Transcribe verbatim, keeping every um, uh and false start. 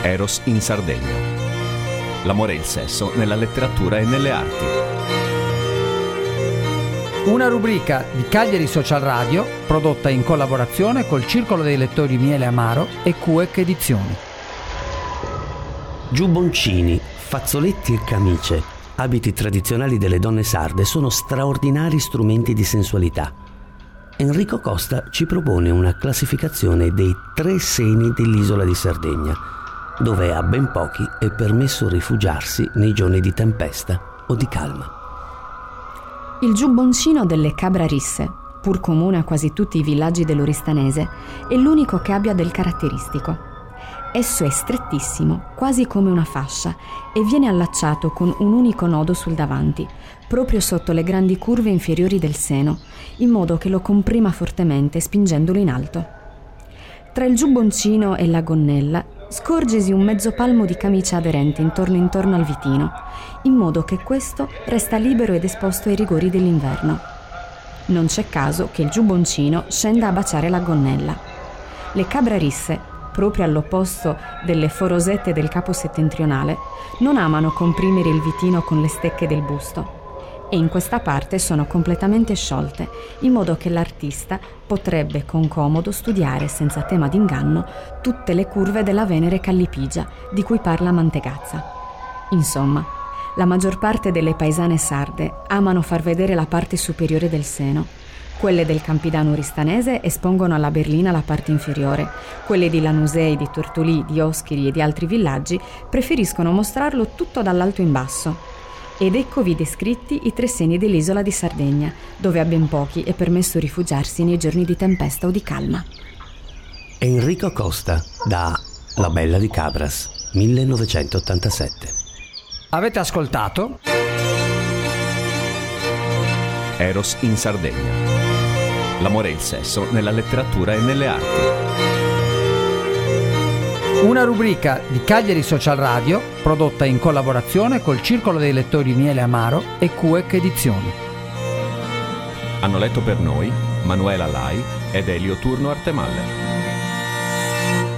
Eros in Sardegna. L'amore e il sesso nella letteratura e nelle arti. Una rubrica di Cagliari Social Radio prodotta in collaborazione col Circolo dei Lettori Miele Amaro e Q E C Edizioni. Giubboncini, fazzoletti e camicie, abiti tradizionali delle donne sarde, sono straordinari strumenti di sensualità. Enrico Costa ci propone una classificazione dei tre seni dell'isola di Sardegna, dove a ben pochi è permesso rifugiarsi nei giorni di tempesta o di calma. Il giubboncino delle Cabrarisse, pur comune a quasi tutti i villaggi dell'Oristanese, è l'unico che abbia del caratteristico. Esso è strettissimo, quasi come una fascia, e viene allacciato con un unico nodo sul davanti, proprio sotto le grandi curve inferiori del seno, in modo che lo comprima fortemente spingendolo in alto. Tra il giubboncino e la gonnella scorgesi un mezzo palmo di camicia aderente intorno intorno al vitino, in modo che questo resta libero ed esposto ai rigori dell'inverno. Non c'è caso che il giubboncino scenda a baciare la gonnella. Le Cabrarisse, proprio all'opposto delle forosette del capo settentrionale, non amano comprimere il vitino con le stecche del busto, e in questa parte sono completamente sciolte, in modo che l'artista potrebbe con comodo studiare senza tema d'inganno tutte le curve della Venere callipigia di cui parla Mantegazza. Insomma, la maggior parte delle paesane sarde amano far vedere la parte superiore del seno. Quelle del Campidano Oristanese espongono alla berlina la parte inferiore. Quelle di Lanusei, di Tortolì, di Oschiri e di altri villaggi preferiscono mostrarlo tutto dall'alto in basso. Ed eccovi descritti i tre seni dell'isola di Sardegna, dove a ben pochi è permesso rifugiarsi nei giorni di tempesta o di calma. Enrico Costa, da La Bella di Cabras, millenovecentottantasette. Avete ascoltato Eros in Sardegna. L'amore e il sesso nella letteratura e nelle arti. una rubrica di Cagliari Social Radio prodotta in collaborazione col Circolo dei Lettori Miele Amaro e Q E C Edizioni. Hanno letto per noi Manuela Lai ed Elio Turno Artemalle.